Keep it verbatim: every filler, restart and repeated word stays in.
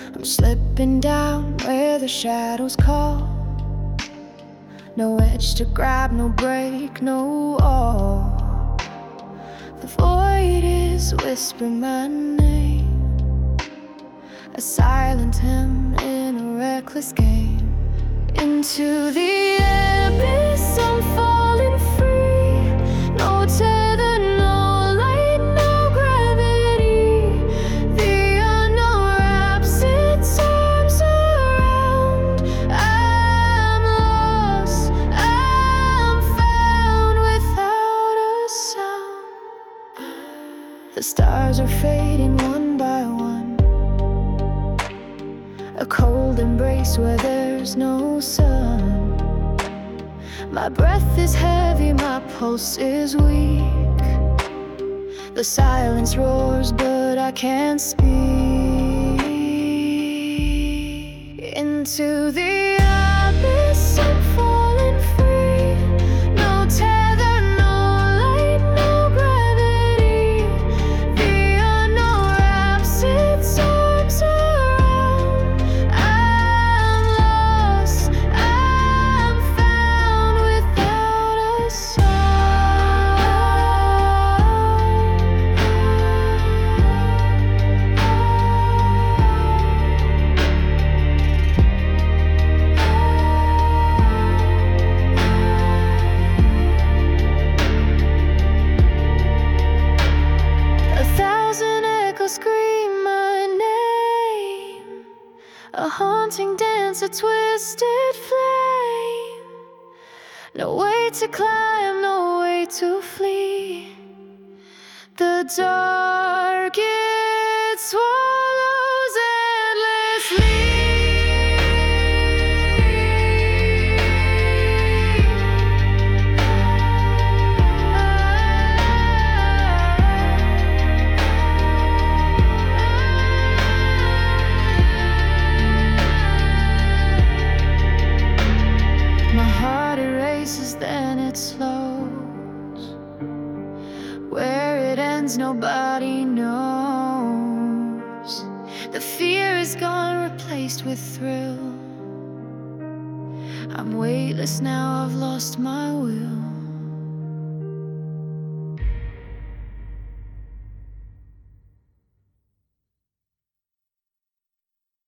I'm slipping down where the shadows call. No edge to grab, no break, no awe. The void is whispering my name, a silent hymn in a reckless game. Into the abyss I'm falling free. No tether, no light, no gravity. The unknown wraps its arms around. I'm lost, I'm found without a sound. The stars are fading one by one, a cold embrace where there's no sun. My breath is heavy, my pulse is weak. The silence roars, but I can't speak. Into the abyss I'm falling free. No tether, no light, no gravity. The unknown wraps its arms around. I'm lost, I'm found without a sound. A thousand echoes scream my name, a haunting dance, a twisted flame. No way to climb, no way to flee. The dark, it swallows endlessly. My heart erases, then it slows. Where it ends, nobody knows. The fear is gone, replaced with thrill. I'm weightless now, I've lost my will.